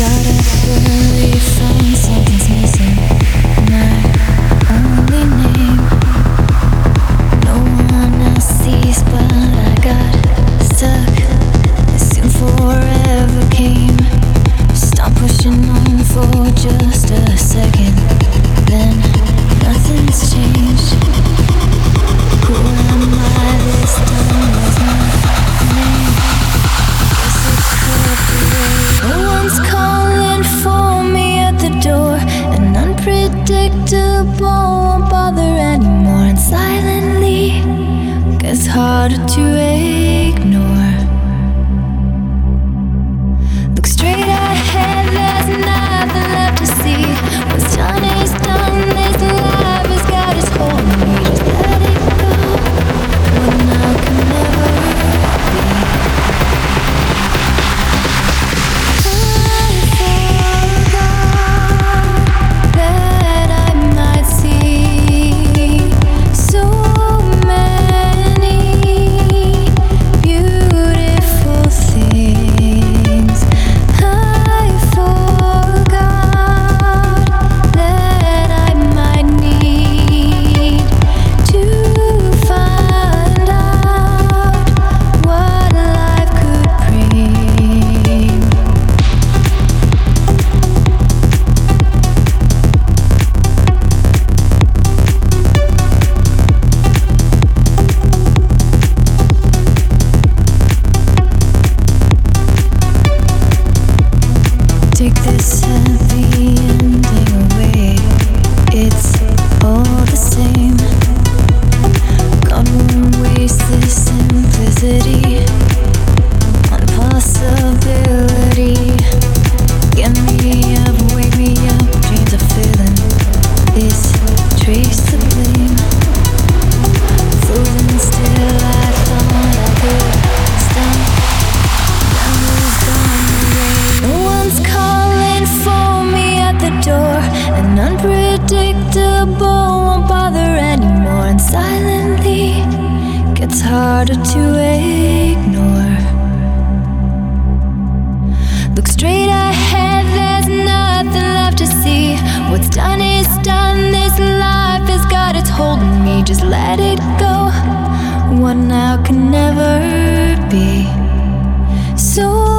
Gotta believe something's missing. My only name. No one else sees, but I got stuck. Soon forever came. Stop pushing on for just a second. Then nothing's changed. Who am I this time? What's my name? Guess it could be late. No one's calling for me at the door. And unpredictable won't bother anymore. And silently gets harder to ignore. Look straight ahead, there's nothing left to see. What's done is done, this life has got its hold on me. Just let it go. What now can never be. I forgot that I might see so many beautiful things. I forgot that I might need to find out what life could bring. Take this happy ending away. It's all the same. God won't waste this simplicity on possibility. Get me up, wake me up, dreams are filling this trace of blame. Frozen still, I thought I could stop. Now who's gone away? No one's calling for me at the door. And unpredictable won't bother anymore. And silently gets harder to ignore. Look straight ahead, there's nothing left to see. What's done is done, this life has got its hold on me. Just let it go. What now can never be. So